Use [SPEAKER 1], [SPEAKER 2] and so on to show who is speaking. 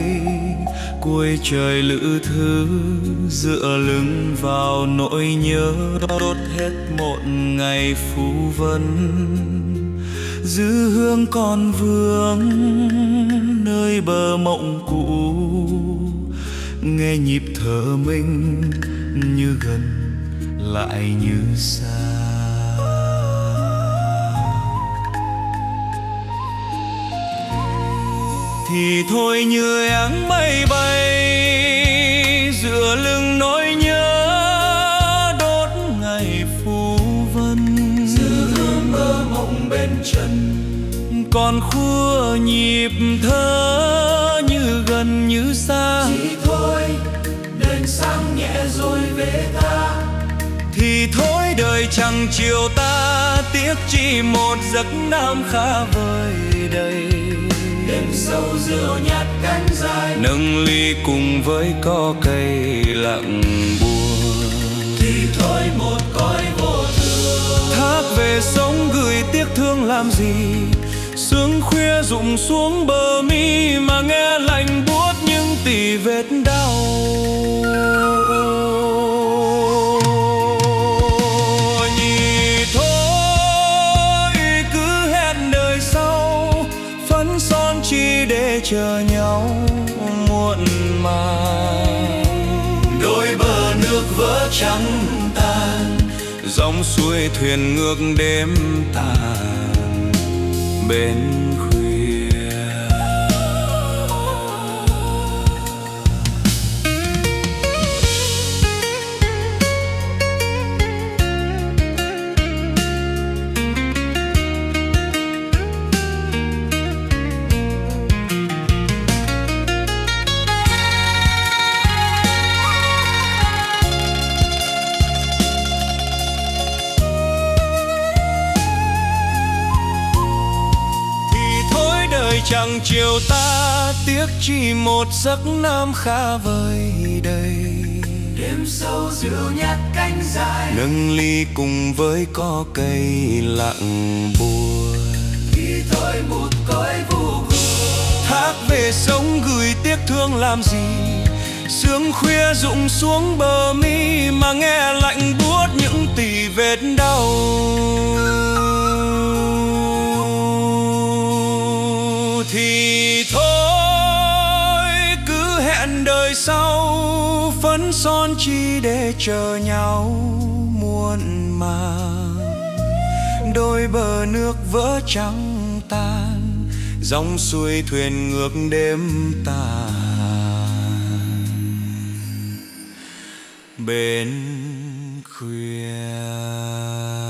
[SPEAKER 1] cuối trời lữ thứ, dựa lưng vào nỗi nhớ đốt hết một ngày phù vân. Dư hương còn vương nơi bờ mộng cũ, nghe nhịp thở mình như gần lại như xa. Thì thôi như áng mây bay, dựa lưng nỗi nhớ đốt ngày phù vân.
[SPEAKER 2] Dư hương mơ mộng bên chân,
[SPEAKER 1] còn khua nhịp thở như gần như xa.
[SPEAKER 2] Thì thôi đèn sáng nhẹ rồi về ta.
[SPEAKER 1] Thì thôi đời chẳng chiều ta, tiếc chỉ một giấc nam khá vời đầy.
[SPEAKER 2] Đêm sâu rượu nhạt cánh dài,
[SPEAKER 1] nâng ly cùng với có cây lặng buồn.
[SPEAKER 2] Thì thôi một cõi vô thường,
[SPEAKER 1] thác về sông gửi tiếc thương làm gì. Sương khuya rụng xuống bờ mi mà nghe lạnh buốt những tỉ vết đau. Nhì thôi cứ hẹn đời sau, phấn son chi để chờ nhau muộn màng.
[SPEAKER 2] đôi bờ nước vỡ trắng tan,
[SPEAKER 1] dòng suối thuyền ngược đêm tàn bên khuya. Chẳng chiều ta, tiếc chỉ một giấc nam khá vời đầy.
[SPEAKER 2] đêm sâu rượu nhạt cánh dài,
[SPEAKER 1] nâng ly cùng với có cây lặng buồn.
[SPEAKER 2] Thì thôi một cõi vô cùng,
[SPEAKER 1] thác về sông gửi tiếc thương làm gì. Sương khuya rụng xuống bờ mi mà nghe lạnh buốt những tỉ vết đau. Thì thôi cứ hẹn đời sau, phấn son chi để chờ nhau muộn màng. Đôi bờ nước vỡ trắng tan, dòng suối thuyền ngược đêm tàn bên khuya.